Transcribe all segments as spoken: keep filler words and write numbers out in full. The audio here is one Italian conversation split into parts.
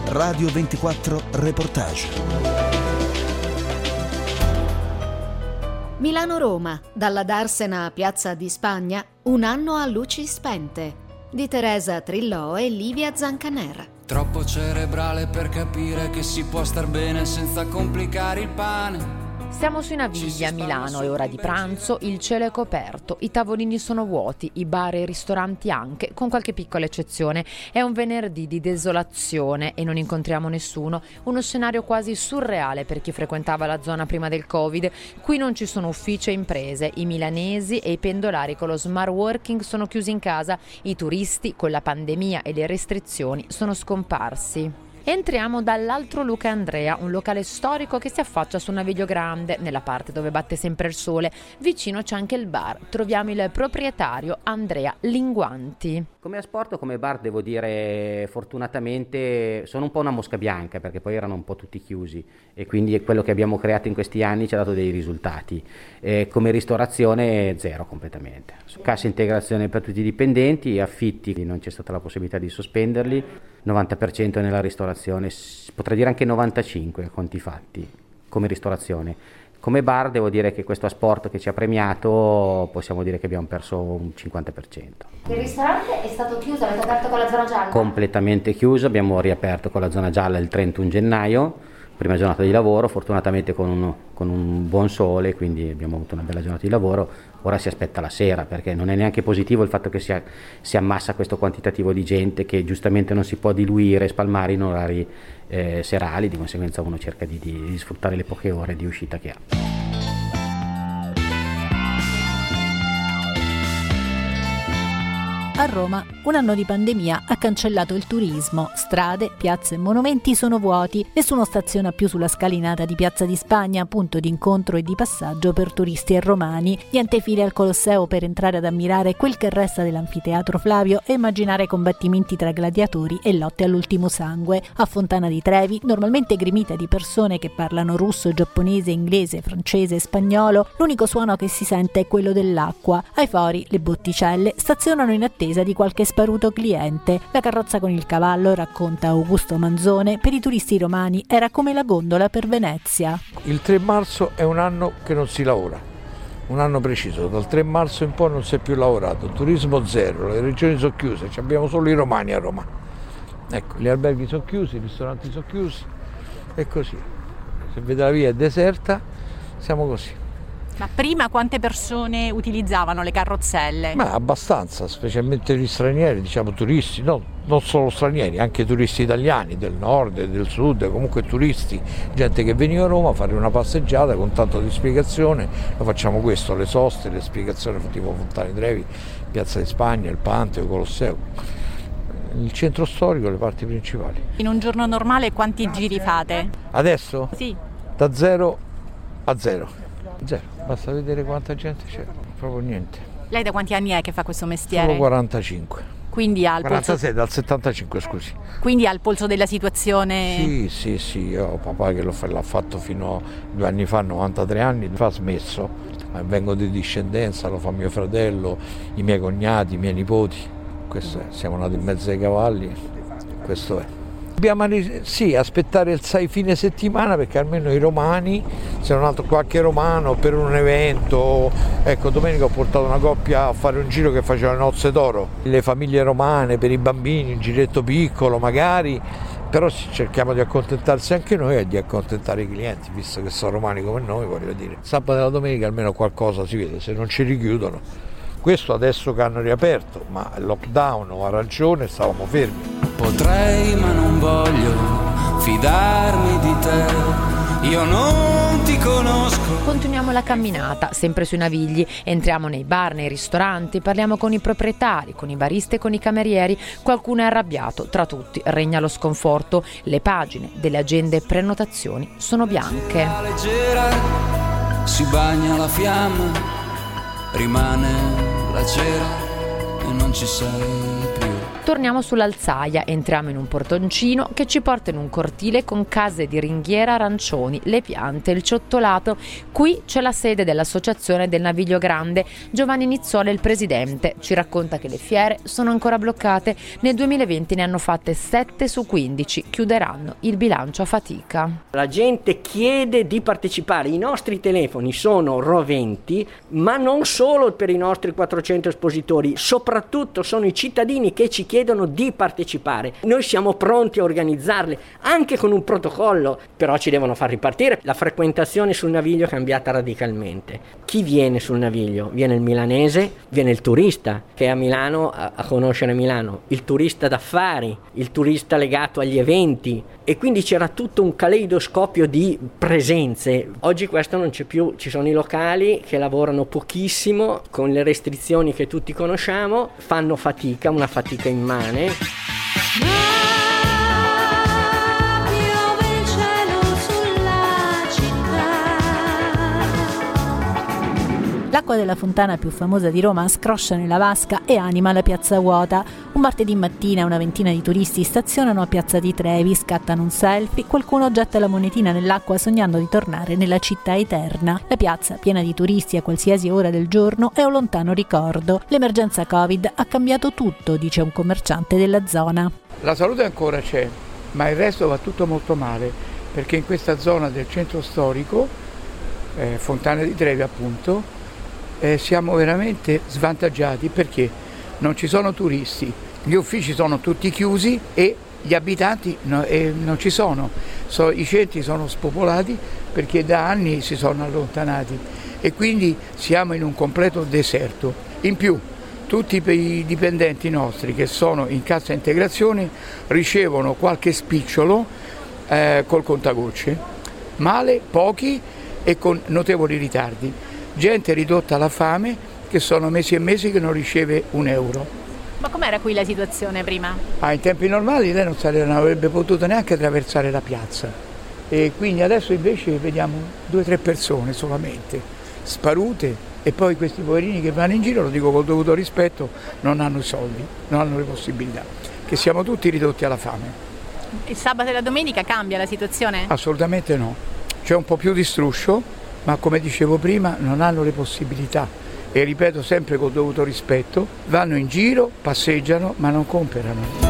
Radio ventiquattro Reportage. Milano-Roma, dalla Darsena a Piazza di Spagna, un anno a luci spente, di Teresa Trillò e Livia Zancaner. Troppo cerebrale per capire che si può star bene senza complicare il pane. Siamo sui Navigli a Milano, è ora di pranzo, il cielo è coperto, i tavolini sono vuoti, i bar e i ristoranti anche, con qualche piccola eccezione. È un venerdì di desolazione e non incontriamo nessuno, uno scenario quasi surreale per chi frequentava la zona prima del Covid. Qui non ci sono uffici e imprese, i milanesi e i pendolari con lo smart working sono chiusi in casa, i turisti con la pandemia e le restrizioni sono scomparsi. Entriamo dall'altro Luca Andrea, un locale storico che si affaccia su Naviglio Grande, nella parte dove batte sempre il sole. Vicino c'è anche il bar. Troviamo il proprietario Andrea Linguanti. Come asporto, come bar, devo dire, fortunatamente sono un po' una mosca bianca, perché poi erano un po' tutti chiusi e quindi quello che abbiamo creato in questi anni ci ha dato dei risultati. E come ristorazione zero completamente. Cassa integrazione per tutti i dipendenti, affitti non c'è stata la possibilità di sospenderli, novanta per cento nella ristorazione, potrei dire anche novantacinque per cento conti fatti come ristorazione. Come bar devo dire che questo asporto che ci ha premiato possiamo dire che abbiamo perso un cinquanta per cento. Il ristorante è stato chiuso, avete aperto con la zona gialla? Completamente chiuso, abbiamo riaperto con la zona gialla il trentuno gennaio, prima giornata di lavoro, fortunatamente con un, con un buon sole, quindi abbiamo avuto una bella giornata di lavoro. Ora si aspetta la sera, perché non è neanche positivo il fatto che si, si ammassa questo quantitativo di gente che giustamente non si può diluire e spalmare in orari eh, serali, di conseguenza uno cerca di, di, di sfruttare le poche ore di uscita che ha. A Roma, un anno di pandemia ha cancellato il turismo. Strade, piazze e monumenti sono vuoti. Nessuno staziona più sulla scalinata di Piazza di Spagna, punto di incontro e di passaggio per turisti e romani. Niente file al Colosseo per entrare ad ammirare quel che resta dell'anfiteatro Flavio e immaginare combattimenti tra gladiatori e lotte all'ultimo sangue. A Fontana di Trevi, normalmente gremita di persone che parlano russo, giapponese, inglese, francese e spagnolo, l'unico suono che si sente è quello dell'acqua. Ai fori, le botticelle stazionano in attesa di qualche sparuto cliente. La carrozza con il cavallo, racconta Augusto Manzone, per i turisti romani era come la gondola per Venezia. Il tre marzo è un anno che non si lavora, un anno preciso, dal tre marzo in poi non si è più lavorato, turismo zero, le regioni sono chiuse, abbiamo solo i romani a Roma. Ecco, gli alberghi sono chiusi, i ristoranti sono chiusi, è così. Se vede la via è deserta, siamo così. Ma prima quante persone utilizzavano le carrozzelle? Ma abbastanza, specialmente gli stranieri, diciamo turisti, no, non solo stranieri, anche turisti italiani del nord e del sud, comunque turisti, gente che veniva a Roma a fare una passeggiata con tanto di spiegazione. Lo facciamo questo, le soste, le spiegazioni tipo Fontana di Trevi, Piazza di Spagna, il Pantheon, il Colosseo, il centro storico, le parti principali. In un giorno normale quanti giri fate? Adesso? Sì. Da zero a zero. Zero, basta vedere quanta gente c'è, proprio niente. Lei da quanti anni è che fa questo mestiere? Solo quarantacinque. Quindi ha il quarantasei, polso... dal settantacinque, scusi. Quindi ha il polso della situazione? Sì, sì, sì, io ho papà che l'ha fatto fino a due anni fa, novantatré anni, fa smesso. Vengo di discendenza, lo fa mio fratello, i miei cognati, i miei nipoti. Questo è, siamo nati in mezzo ai cavalli, questo è. Dobbiamo sì, aspettare il sei fine settimana, perché almeno i romani, se non altro qualche romano per un evento, ecco domenica ho portato una coppia a fare un giro che faceva le nozze d'oro, le famiglie romane per i bambini, un giretto piccolo magari, però cerchiamo di accontentarsi anche noi e di accontentare i clienti, visto che sono romani come noi, voglio dire. Sabato e la domenica almeno qualcosa si vede, se non ci richiudono. Questo adesso che hanno riaperto, ma il lockdown ha ragione, stavamo fermi. Potrei ma non voglio fidarmi di te, io non ti conosco. Continuiamo la camminata, sempre sui Navigli, entriamo nei bar, nei ristoranti, parliamo con i proprietari, con i baristi e con i camerieri. Qualcuno è arrabbiato, tra tutti regna lo sconforto, le pagine delle agende prenotazioni sono bianche. La leggera si bagna la fiamma, rimane la cera e non ci sei più. Torniamo sull'Alzaia, entriamo in un portoncino che ci porta in un cortile con case di ringhiera, arancioni, le piante, il ciottolato. Qui c'è la sede dell'Associazione del Naviglio Grande. Giovanni Nizzola è il presidente. Ci racconta che le fiere sono ancora bloccate. Nel duemilaventi ne hanno fatte sette su quindici. Chiuderanno il bilancio a fatica. La gente chiede di partecipare. I nostri telefoni sono roventi, ma non solo per i nostri quattrocento espositori, soprattutto sono i cittadini che ci chiedono di partecipare. Noi siamo pronti a organizzarle anche con un protocollo, però ci devono far ripartire. La frequentazione sul Naviglio è cambiata radicalmente. Chi viene sul Naviglio? Viene il milanese, viene il turista che è a Milano a, a conoscere Milano, il turista d'affari, il turista legato agli eventi, e quindi c'era tutto un caleidoscopio di presenze. Oggi questo non c'è più, ci sono i locali che lavorano pochissimo con le restrizioni che tutti conosciamo, fanno fatica, una fatica immane. L'acqua della fontana più famosa di Roma scroscia nella vasca e anima la piazza vuota. Un martedì mattina una ventina di turisti stazionano a Piazza di Trevi, scattano un selfie, qualcuno getta la monetina nell'acqua sognando di tornare nella città eterna. La piazza, piena di turisti a qualsiasi ora del giorno, è un lontano ricordo. L'emergenza Covid ha cambiato tutto, dice un commerciante della zona. La salute ancora c'è, ma il resto va tutto molto male, perché in questa zona del centro storico, eh, Fontana di Trevi appunto, Eh, siamo veramente svantaggiati perché non ci sono turisti, gli uffici sono tutti chiusi e gli abitanti no, eh, non ci sono. So, i centri sono spopolati perché da anni si sono allontanati e quindi siamo in un completo deserto. In più tutti i dipendenti nostri che sono in cassa integrazione ricevono qualche spicciolo eh, col contagocce, male, pochi e con notevoli ritardi. Gente ridotta alla fame che sono mesi e mesi che non riceve un euro. Ma com'era qui la situazione prima? Ah, in tempi normali lei non, sarebbe, non avrebbe potuto neanche attraversare la piazza e quindi adesso invece vediamo due o tre persone solamente sparute e poi questi poverini che vanno in giro, lo dico col dovuto rispetto, non hanno i soldi, non hanno le possibilità, che siamo tutti ridotti alla fame. Il sabato e la domenica cambia la situazione? Assolutamente no, c'è un po' più di struscio, ma come dicevo prima non hanno le possibilità e ripeto sempre col dovuto rispetto, vanno in giro, passeggiano ma non comprano.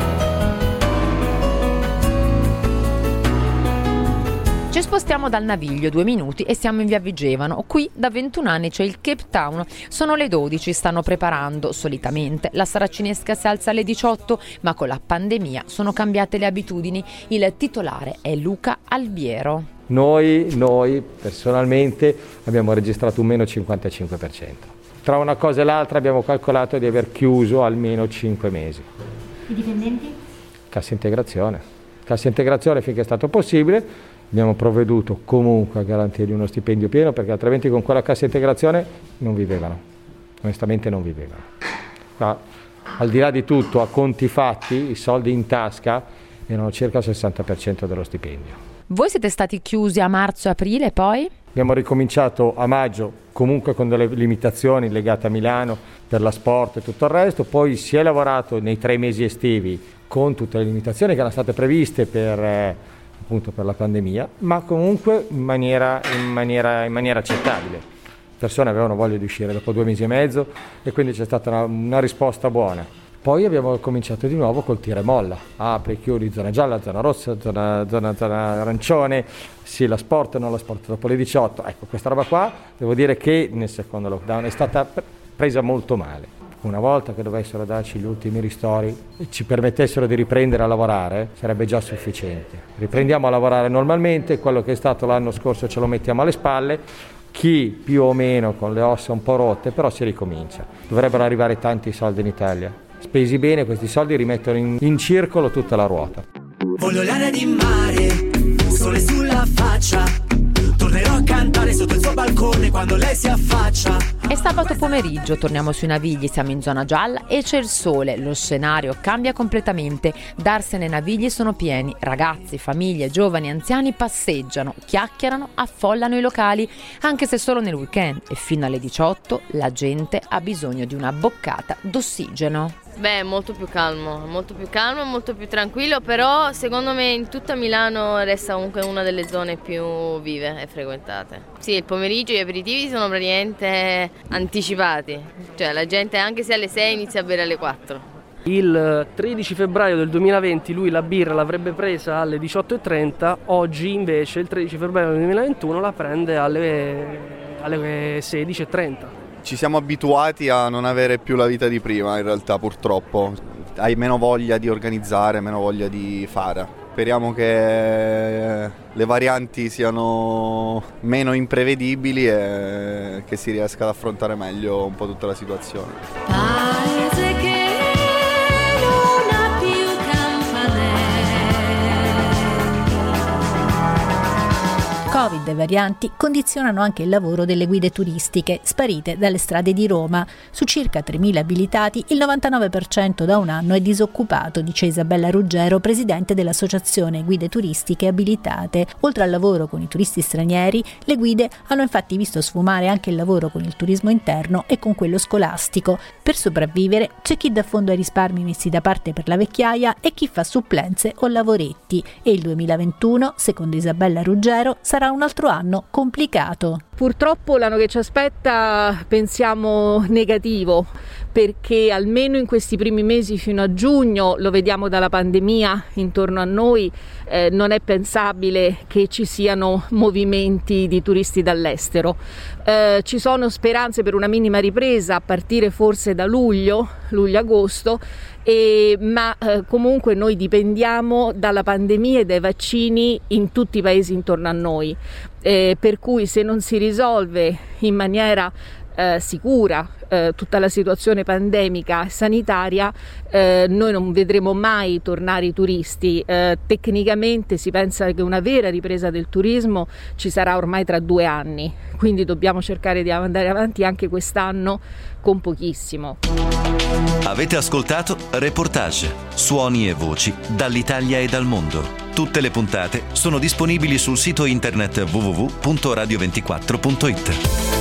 Ci spostiamo dal Naviglio due minuti e siamo in via Vigevano. Qui da ventuno anni c'è il Cape Town. Sono le dodici, stanno preparando. Solitamente la saracinesca si alza alle diciotto, ma con la pandemia sono cambiate le abitudini. Il titolare è Luca Albiero. Noi, noi personalmente abbiamo registrato un meno cinquantacinque per cento. Tra una cosa e l'altra abbiamo calcolato di aver chiuso almeno cinque mesi. I dipendenti? Cassa integrazione. Cassa integrazione finché è stato possibile. Abbiamo provveduto comunque a garantirgli uno stipendio pieno perché altrimenti con quella cassa integrazione non vivevano. Onestamente non vivevano. Ma, al di là di tutto, a conti fatti, i soldi in tasca erano circa il sessanta per cento dello stipendio. Voi siete stati chiusi a marzo e aprile poi? Abbiamo ricominciato a maggio comunque con delle limitazioni legate a Milano per la sport e tutto il resto, poi si è lavorato nei tre mesi estivi con tutte le limitazioni che erano state previste per, eh, appunto per la pandemia, ma comunque in maniera, in maniera, in maniera accettabile. Le persone avevano voglia di uscire dopo due mesi e mezzo e quindi c'è stata una, una risposta buona. Poi abbiamo cominciato di nuovo col tira e molla, apri, chiudi, zona gialla, zona rossa, zona, zona, zona arancione, sì la sport, non la sport dopo le diciotto. Ecco, questa roba qua devo dire che nel secondo lockdown è stata presa molto male. Una volta che dovessero darci gli ultimi ristori e ci permettessero di riprendere a lavorare sarebbe già sufficiente. Riprendiamo a lavorare normalmente, quello che è stato l'anno scorso ce lo mettiamo alle spalle, chi più o meno con le ossa un po' rotte, però si ricomincia. Dovrebbero arrivare tanti soldi in Italia. Spesi bene, questi soldi rimettono in, in circolo tutta la ruota. Voglio l'aria di mare, sole sulla faccia, torno tornerò a cantare sotto il suo balcone quando lei si affaccia. È sabato pomeriggio, torniamo sui Navigli, siamo in zona gialla e c'è il sole, lo scenario cambia completamente. Darsene Navigli sono pieni, ragazzi, famiglie, giovani, anziani passeggiano, chiacchierano, affollano i locali, anche se solo nel weekend, e fino alle diciotto la gente ha bisogno di una boccata d'ossigeno. Beh, molto più calmo, molto più calmo, molto più tranquillo, però secondo me in tutta Milano resta comunque una delle zone più vive e frequentate. Sì, il pomeriggio gli aperitivi sono praticamente anticipati, cioè la gente anche se alle sei inizia a bere alle quattro. Il tredici febbraio del duemilaventi lui la birra l'avrebbe presa alle diciotto e trenta, oggi invece il tredici febbraio del duemilaventuno la prende alle, alle sedici e trenta. Ci siamo abituati a non avere più la vita di prima, in realtà, purtroppo. Hai meno voglia di organizzare, meno voglia di fare. Speriamo che le varianti siano meno imprevedibili e che si riesca ad affrontare meglio un po' tutta la situazione. Paese che non ha più Covid e varianti condizionano anche il lavoro delle guide turistiche sparite dalle strade di Roma. Su circa tremila abilitati, il novantanove per cento da un anno è disoccupato, dice Isabella Ruggero, presidente dell'Associazione Guide Turistiche Abilitate. Oltre al lavoro con i turisti stranieri, le guide hanno infatti visto sfumare anche il lavoro con il turismo interno e con quello scolastico. Per sopravvivere c'è chi dà fondo ai risparmi messi da parte per la vecchiaia e chi fa supplenze o lavoretti. E il duemilaventuno, secondo Isabella Ruggero, sarà un altro anno complicato. Purtroppo l'anno che ci aspetta pensiamo negativo, perché almeno in questi primi mesi fino a giugno, lo vediamo dalla pandemia intorno a noi, eh, non è pensabile che ci siano movimenti di turisti dall'estero. Eh, ci sono speranze per una minima ripresa a partire forse da luglio, luglio-agosto, E, ma eh, comunque noi dipendiamo dalla pandemia e dai vaccini in tutti i paesi intorno a noi, eh, per cui se non si risolve in maniera eh, sicura eh, tutta la situazione pandemica e sanitaria, eh, noi non vedremo mai tornare i turisti. Eh, tecnicamente si pensa che una vera ripresa del turismo ci sarà ormai tra due anni, quindi dobbiamo cercare di andare avanti anche quest'anno con pochissimo. Avete ascoltato Reportage, suoni e voci dall'Italia e dal mondo. Tutte le puntate sono disponibili sul sito internet w w w punto radio ventiquattro punto it.